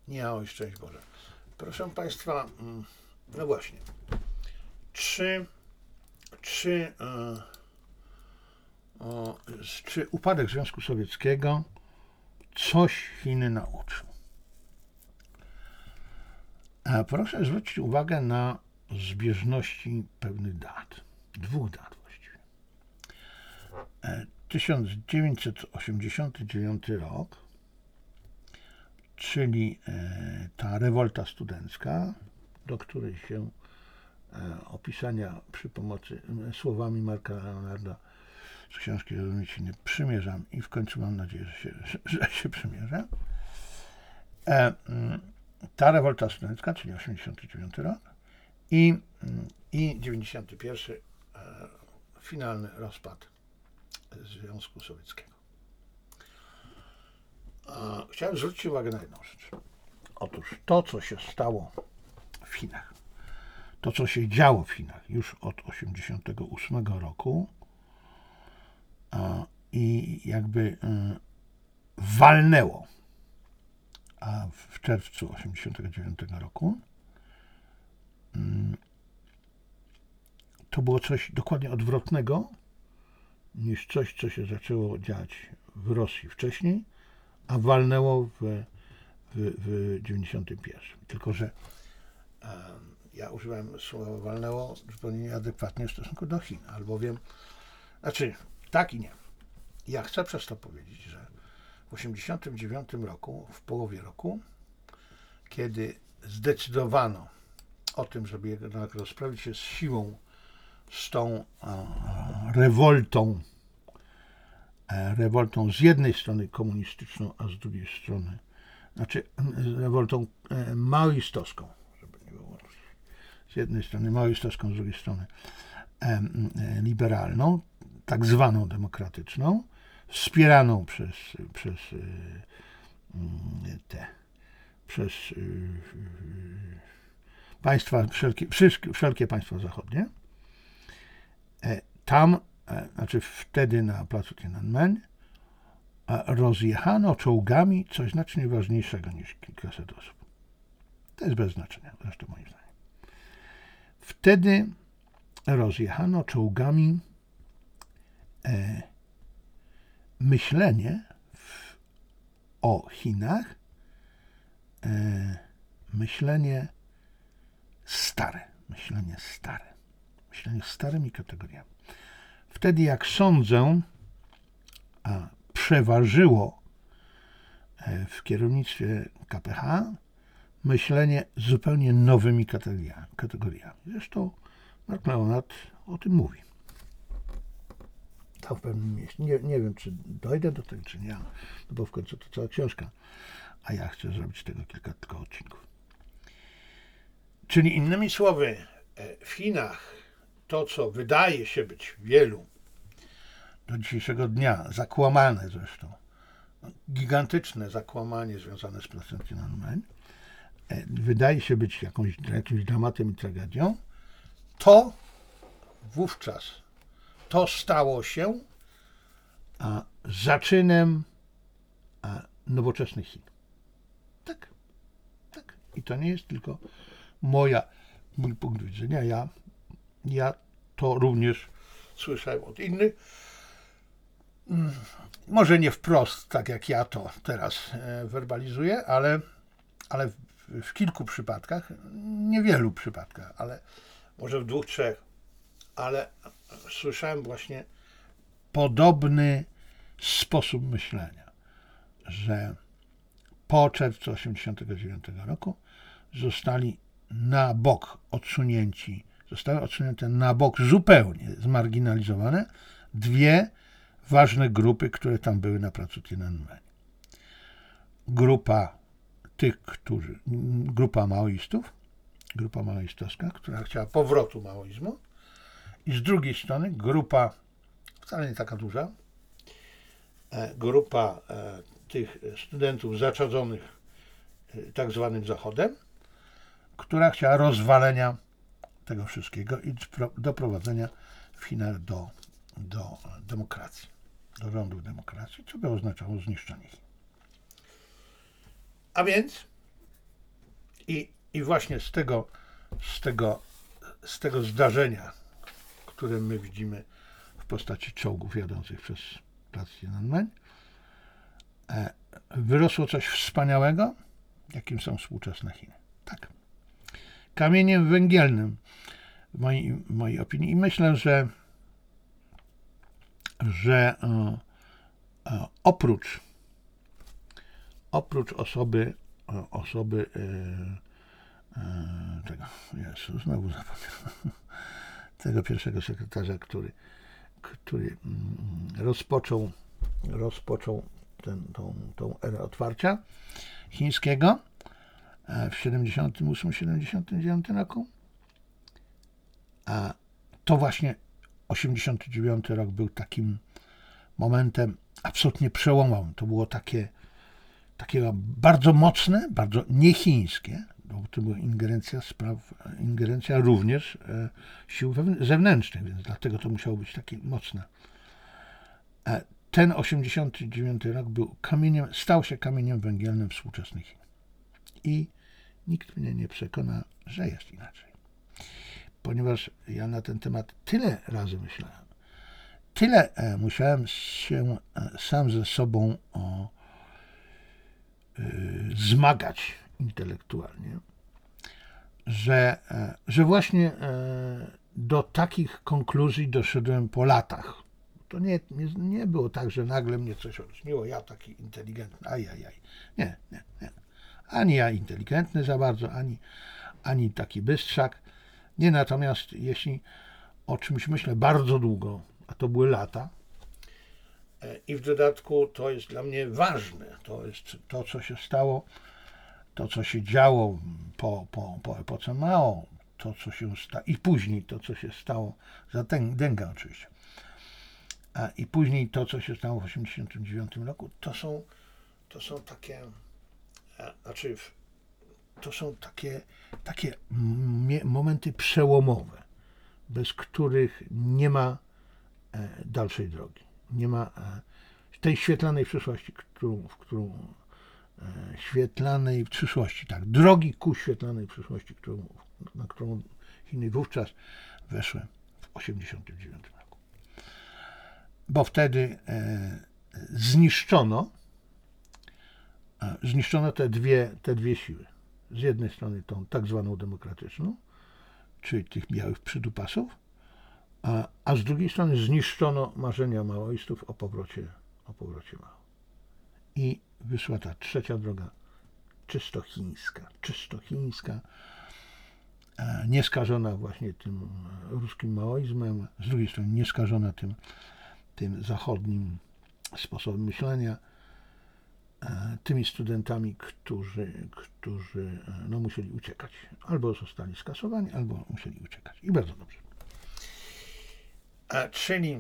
Miało szczęść Boże. Proszę Państwa, no właśnie. Czy upadek Związku Sowieckiego coś Chiny nauczył? Proszę zwrócić uwagę na zbieżności pewnych dat. Dwóch dat właściwie. 1989 rok, czyli ta rewolta studencka, do której się opisania przy pomocy słowami Marka Leonarda z książki Rozumieć nie przymierzam i w końcu mam nadzieję, że się przymierzę. Ta rewolta studencka, czyli 89 rok i 91 finalny rozpad Związku Sowieckiego. Chciałem zwrócić uwagę na jedną rzecz. Otóż to, co się stało w Chinach, to, co się działo w Chinach już od 1988 roku i jakby walnęło w czerwcu 1989 roku, to było coś dokładnie odwrotnego niż coś, co się zaczęło dziać w Rosji wcześniej, a walnęło w 91. Tylko że ja używałem słowa walnęło zupełnie nieadekwatnie w stosunku do Chin, albowiem, tak i nie. Ja chcę przez to powiedzieć, że w 89 roku, w połowie roku, kiedy zdecydowano o tym, żeby jednak rozprawić się z siłą z tą rewoltą z jednej strony komunistyczną, a z drugiej strony, rewoltą maoistowską, żeby nie było, z jednej strony maoistowską, z drugiej strony liberalną, tak zwaną demokratyczną, wspieraną przez państwa, wszelkie państwa zachodnie. Tam, wtedy na placu Tiananmen, rozjechano czołgami coś znacznie ważniejszego niż kilkaset osób. To jest bez znaczenia, zresztą moim zdaniem. Wtedy rozjechano czołgami myślenie o Chinach, myślenie stare, myślenie starymi kategoriami. Wtedy, jak sądzę, przeważyło w kierownictwie KPH myślenie zupełnie nowymi kategoriami. Zresztą Mark Leonard o tym mówi. To w pewnym miejscu. Nie wiem, czy dojdę do tego, czy nie, no bo w końcu to cała książka, a ja chcę zrobić z tego kilka tylko odcinków. Czyli innymi słowy, w Chinach to, co wydaje się być wielu do dzisiejszego dnia, zakłamane zresztą, gigantyczne zakłamanie związane z placem Tiananmen, wydaje się być jakimś dramatem i tragedią, to wówczas to stało się zaczynem nowoczesnych Chin. Tak. I to nie jest tylko mój punkt widzenia. Ja to również słyszałem od innych. Może nie wprost, tak jak ja to teraz werbalizuję, ale w kilku przypadkach, niewielu przypadkach, ale może w 2, 3, ale słyszałem właśnie podobny sposób myślenia, że po czerwcu 1989 roku zostały odsunięte na bok, zupełnie zmarginalizowane dwie ważne grupy, które tam były na placu Tiananmen. Grupa maoistowska, która chciała powrotu maoizmu, i z drugiej strony grupa, wcale nie taka duża, grupa tych studentów zaczadzonych tak zwanym Zachodem, która chciała rozwalenia tego wszystkiego i doprowadzenia w Chinach do demokracji, do rządów demokracji, co by oznaczało zniszczenie Chin. A więc I właśnie z tego zdarzenia, które my widzimy w postaci czołgów jadących przez plac Tiananmen, wyrosło coś wspaniałego, jakim są współczesne Chiny. Tak. Kamieniem węgielnym w mojej opinii. I myślę, że oprócz osoby tego, Jezu, znowu zapomniałem, tego pierwszego sekretarza, który rozpoczął tą erę otwarcia chińskiego w 78-79 roku. A to właśnie 89 rok był takim momentem absolutnie przełomowym. To było takie bardzo mocne, bardzo niechińskie, bo to była ingerencja również sił zewnętrznych, więc dlatego to musiało być takie mocne. Ten 89 rok stał się kamieniem węgielnym współczesnych Chin. I nikt mnie nie przekona, że jest inaczej. Ponieważ ja na ten temat tyle razy myślałem, tyle musiałem się sam ze sobą zmagać intelektualnie, że właśnie do takich konkluzji doszedłem po latach. To nie było tak, że nagle mnie coś olśniło, ja taki inteligentny, Nie. Ani ja inteligentny za bardzo, ani taki bystrzak. Nie, natomiast jeśli o czymś myślę bardzo długo, a to były lata, i w dodatku to jest dla mnie ważne, to jest to, co się stało, to, co się działo po epoce Mao, to, co się stało, i później to, co się stało, za Denga oczywiście, i później to, co się stało w 1989 roku, to są takie, to są takie momenty przełomowe, bez których nie ma dalszej drogi. Nie ma tej świetlanej przyszłości, świetlanej przyszłości, tak, drogi ku świetlanej przyszłości, na którą Chiny wówczas weszły w 1989 roku. Bo wtedy zniszczono te dwie siły. Z jednej strony tą tak zwaną demokratyczną, czyli tych białych przydupasów, a z drugiej strony zniszczono marzenia maoistów o powrocie Mao. I wyszła ta trzecia droga, czysto chińska, nieskażona właśnie tym ruskim maoizmem, z drugiej strony nieskażona tym zachodnim sposobem myślenia, tymi studentami, którzy musieli uciekać. Albo zostali skasowani, albo musieli uciekać. I bardzo dobrze. Czyli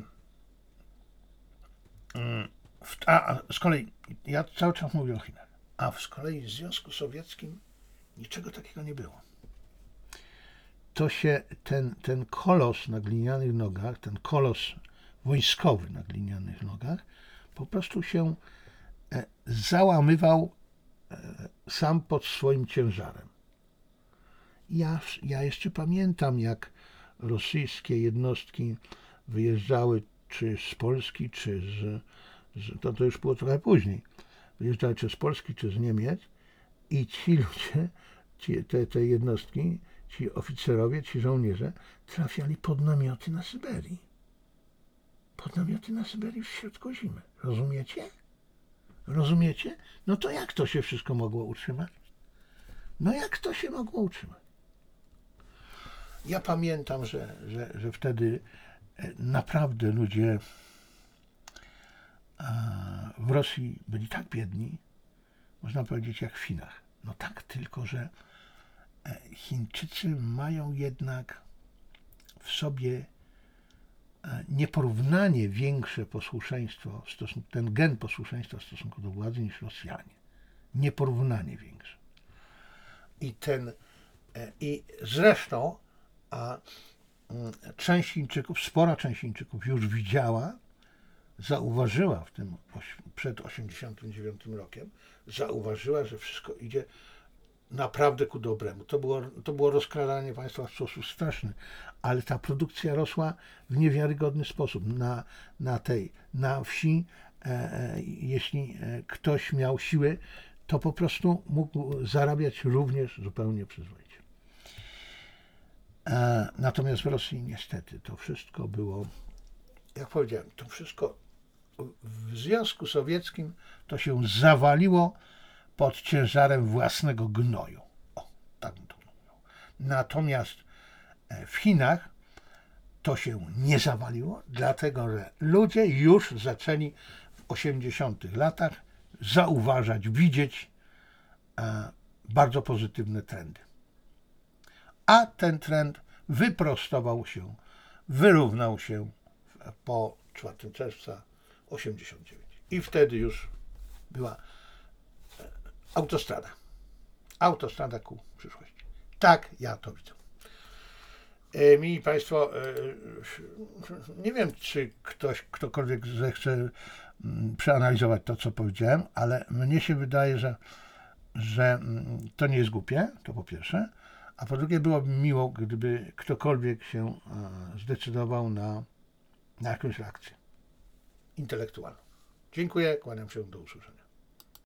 z kolei, ja cały czas mówię o Chinach, a z kolei w Związku Sowieckim niczego takiego nie było. To się ten kolos na glinianych nogach, ten kolos wojskowy na glinianych nogach po prostu się załamywał sam pod swoim ciężarem. Ja jeszcze pamiętam, jak rosyjskie jednostki wyjeżdżały czy z Polski, czy to już było trochę później, wyjeżdżały czy z Polski, czy z Niemiec i ci ludzie, te jednostki, ci oficerowie, ci żołnierze trafiali pod namioty na Syberii. Pod namioty na Syberii w środku zimy. Rozumiecie? No to jak to się wszystko mogło utrzymać? Ja pamiętam, że wtedy naprawdę ludzie w Rosji byli tak biedni, można powiedzieć jak w Chinach. No tak, tylko że Chińczycy mają jednak w sobie nieporównanie większe posłuszeństwo, ten gen posłuszeństwa w stosunku do władzy niż Rosjanie. Nieporównanie większe. I zresztą część Chińczyków, spora część Chińczyków już zauważyła przed 1989 rokiem, że wszystko idzie naprawdę ku dobremu. To było rozkradanie państwa w sposób straszny, ale ta produkcja rosła w niewiarygodny sposób. Na wsi, jeśli ktoś miał siły, to po prostu mógł zarabiać również zupełnie przyzwoicie. Natomiast w Rosji niestety to wszystko było, jak powiedziałem, to wszystko w Związku Sowieckim to się zawaliło pod ciężarem własnego gnoju. O, tak bym to mówił. Natomiast w Chinach to się nie zawaliło, dlatego że ludzie już zaczęli w 80 latach zauważać, widzieć bardzo pozytywne trendy. A ten trend wyprostował się, wyrównał się po 4 czerwca 89. I wtedy już była autostrada ku przyszłości. Tak ja to widzę. Mili Państwo, nie wiem, czy ktokolwiek zechce przeanalizować to, co powiedziałem, ale mnie się wydaje, że to nie jest głupie, to po pierwsze, a po drugie byłoby miło, gdyby ktokolwiek się zdecydował na jakąś reakcję intelektualną. Dziękuję, kłaniam się, do usłyszenia.